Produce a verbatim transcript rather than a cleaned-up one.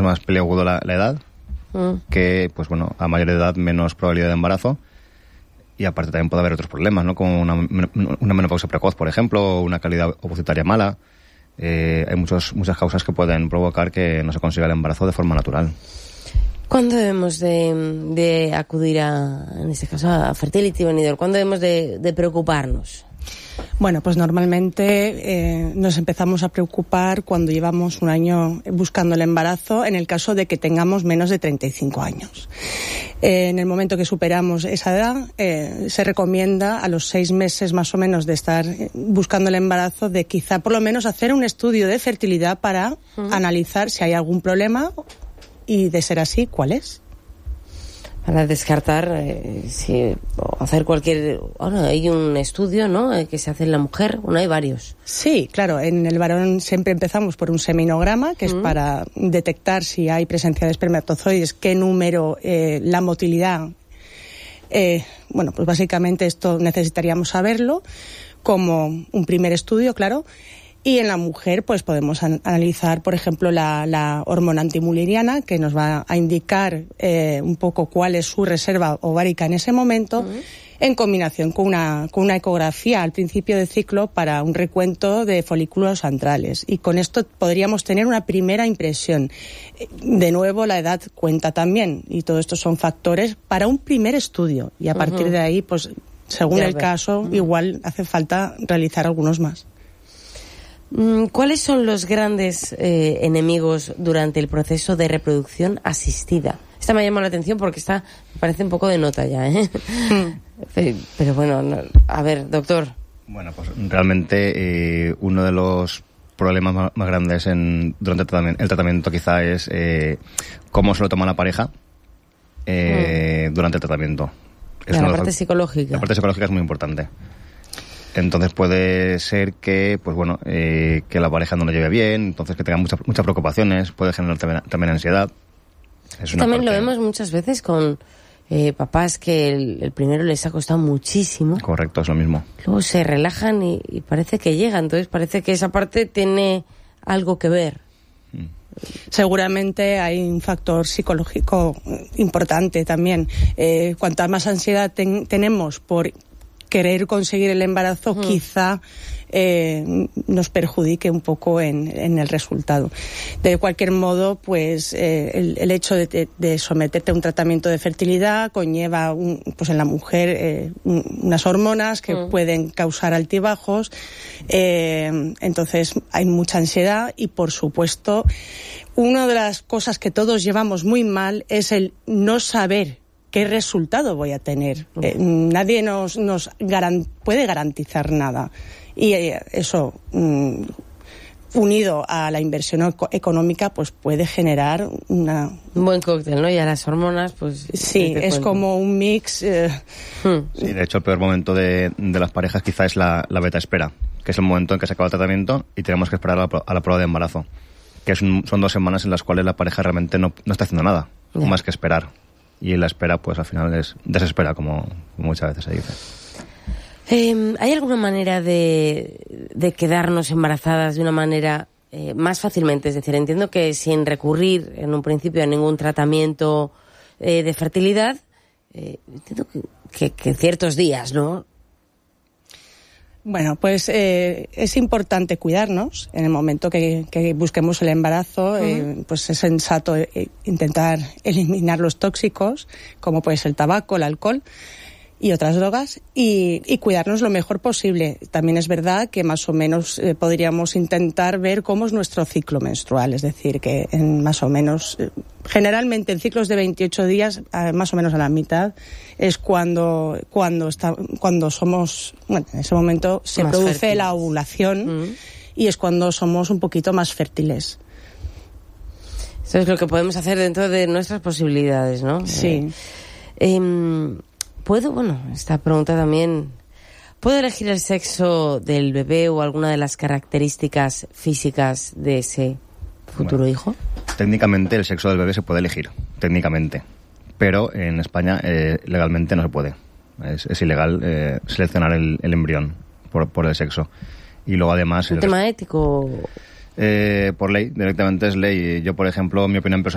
más peliagudo la, la edad, mm. que, pues bueno, a mayor edad menos probabilidad de embarazo. Y aparte también puede haber otros problemas, ¿no? Como una, una menopausia precoz, por ejemplo, o una calidad ovocytaria mala. Eh, hay muchos, muchas causas que pueden provocar que no se consiga el embarazo de forma natural. ¿Cuándo debemos de, de acudir a, en este caso, a Fertility Benidorm? ¿Cuándo debemos de, de preocuparnos? Bueno, pues normalmente eh, nos empezamos a preocupar cuando llevamos un año buscando el embarazo, en el caso de que tengamos menos de treinta y cinco años. Eh, en el momento que superamos esa edad, eh, se recomienda a los seis meses más o menos de estar buscando el embarazo, de quizá por lo menos hacer un estudio de fertilidad para uh-huh. analizar si hay algún problema y, de ser así, ¿cuál es? Para descartar, eh, si hacer cualquier... Bueno, hay un estudio, ¿no?, eh, que se hace en la mujer. Bueno, hay varios. Sí, claro. En el varón siempre empezamos por un seminograma, que mm. es para detectar si hay presencia de espermatozoides, qué número, eh, la motilidad. Eh, bueno, pues básicamente esto necesitaríamos saberlo como un primer estudio, claro. Y en la mujer, pues podemos an- analizar, por ejemplo, la, la hormona antimuleriana, que nos va a indicar eh, un poco cuál es su reserva ovárica en ese momento, uh-huh. en combinación con una, con una ecografía al principio del ciclo para un recuento de folículos antrales. Y con esto podríamos tener una primera impresión. De nuevo, la edad cuenta también, y todo esto son factores para un primer estudio. Y a uh-huh. partir de ahí, pues, según ya el ves. caso, uh-huh. igual hace falta realizar algunos más. ¿Cuáles son los grandes eh, enemigos durante el proceso de reproducción asistida? Esta me ha llamado la atención porque esta me parece un poco de nota ya, ¿eh? pero, pero bueno, no, a ver, doctor. Bueno, pues realmente eh, uno de los problemas más, más grandes en, durante el tratamiento, el tratamiento quizá es eh, cómo se lo toma la pareja eh, mm. durante el tratamiento. Es la parte psicológica. La parte psicológica es muy importante. Entonces puede ser que, pues bueno, eh, que la pareja no lo lleve bien, entonces que tenga muchas muchas preocupaciones, puede generar también, también ansiedad. Es una también parte... lo vemos muchas veces con eh, papás que el, el primero les ha costado muchísimo. Correcto, es lo mismo. Luego se relajan y, y parece que llega, entonces parece que esa parte tiene algo que ver. Mm. Seguramente hay un factor psicológico importante también. Eh, cuanta más ansiedad ten, tenemos por querer conseguir el embarazo, mm. quizá eh, nos perjudique un poco en, en el resultado. De cualquier modo, pues eh, el, el hecho de, de someterte a un tratamiento de fertilidad conlleva, un, pues en la mujer, eh, un, unas hormonas que mm. pueden causar altibajos. Eh, entonces hay mucha ansiedad y, por supuesto, una de las cosas que todos llevamos muy mal es el no saber qué resultado voy a tener. Uh-huh. Eh, nadie nos, nos garan- puede garantizar nada. Y eh, eso, mm, unido a la inversión eco- económica, pues puede generar una... un buen cóctel, ¿no? Y a las hormonas, pues... Sí, es cuento. como un mix... Eh... Hmm. Sí, de hecho, el peor momento de, de las parejas quizá es la, la beta espera, que es el momento en que se acaba el tratamiento y tenemos que esperar a la, a la prueba de embarazo, que es un, son dos semanas en las cuales la pareja realmente no, no está haciendo nada, yeah. más que esperar. Y la espera, pues al final es desespera, como muchas veces se dice. Eh, ¿Hay alguna manera de, de quedarnos embarazadas de una manera eh, más fácilmente? Es decir, entiendo que sin recurrir en un principio a ningún tratamiento eh, de fertilidad, eh, entiendo que, que, que ciertos días, ¿no? Bueno, pues eh, es importante cuidarnos en el momento que, que busquemos el embarazo. Uh-huh. eh, pues es sensato eh, intentar eliminar los tóxicos, como puede ser el tabaco, el alcohol y otras drogas, y, y cuidarnos lo mejor posible. También es verdad que más o menos eh, podríamos intentar ver cómo es nuestro ciclo menstrual, es decir, que en más o menos, eh, generalmente en ciclos de veintiocho días, eh, más o menos a la mitad, es cuando cuando está, cuando somos, bueno, en ese momento se más produce fértiles. La ovulación mm. y es cuando somos un poquito más fértiles. Eso es lo que podemos hacer dentro de nuestras posibilidades, ¿no? Sí. Eh, eh, ¿Puedo, bueno, esta pregunta también, ¿puedo elegir el sexo del bebé o alguna de las características físicas de ese futuro bueno, hijo? Técnicamente el sexo del bebé se puede elegir, técnicamente, pero en España eh, legalmente no se puede. Es, es ilegal eh, seleccionar el, el embrión por, por el sexo. Y luego además... ¿Un el tema ético? Eh, por ley, directamente es ley. Yo, por ejemplo, mi opinión personal